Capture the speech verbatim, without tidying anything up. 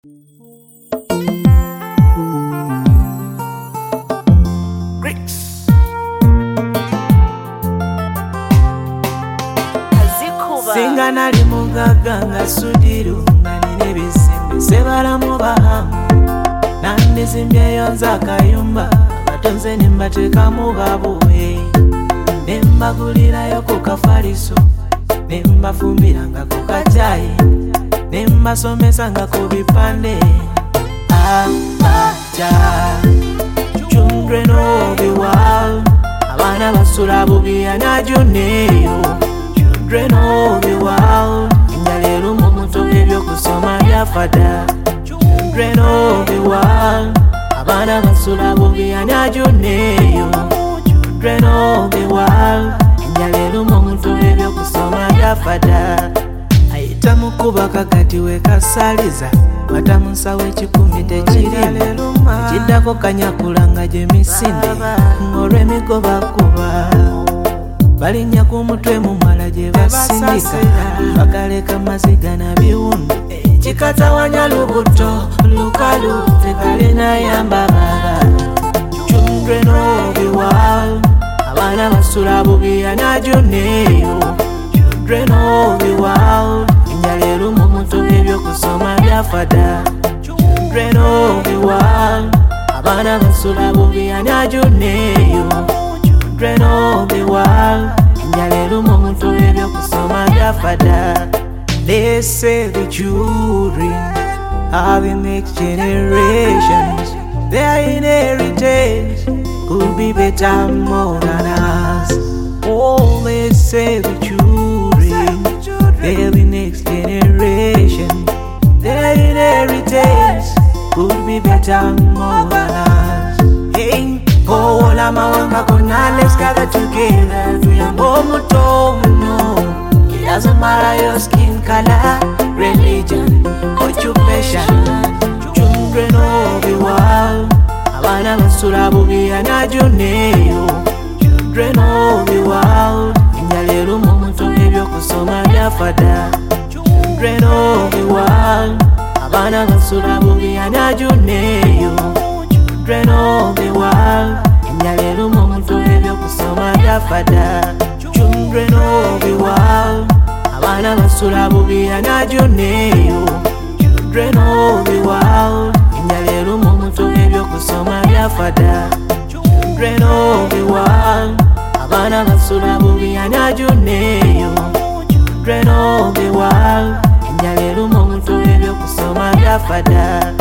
Singa nali mugaga nga sudiru nga nina ebisimbe sebalamu bahamu nandizimbyeyo nze akayumba abatonze ne mbateekamu babuwe ne mbagulirayo ku kafaliso ne mbafumbiranga ku kacaayi ne mbasomesanga ku bipande abaja children of the world abaana basula bubi anajoneeyo children of the world njaleero mu muto ebyokusoma byafada children of the world abaana basula bubi anajoneeyo children of the world njaleero mu muto ebyokusoma byafada ayita mukuba kakati wekasaliza watamusawo ekikumi tekirima ekiddako kanyakulanga gye misinde olw'emigobakuba balinnya ku mutwe mu mala gye basindika bagaleka maziga na biwundu kikatawanya lubuto lukalu tekalinayamba baba children of the world abaana basula bubi anajoneeyo children of the world njaleero mu muto ebyokusoma byafada children of the world abaana basula bubi anajoneeyo children of the world njaleero mu muto ebyokusoma byafada. They say the children are the next generations, their inheritance could be better more than us. Oh, they say the children, they're the next generation, their inheritance could be better more than us. Hey, oh, la mawanga kona, let's gather together, tuyambo mutono. It doesn't matter your skin color, religion, occupation. Children of the world, abaana basula bubi anajoneeyo. Children of the world, njaleero mu muto ebyokusoma byafada. Children of the world, abaana basula bubi anajoneeyo. Children of the world, njaleero mu muto ebyokusoma byafada. Children of the world, abaana basula bubi anajoneeyo. Children of the world, njaleero mu muto ebyokusoma byafada. Children of the world, abaana basula bubi anajoneeyo. Children of the world, njaleero mu muto ebyokusoma byafada.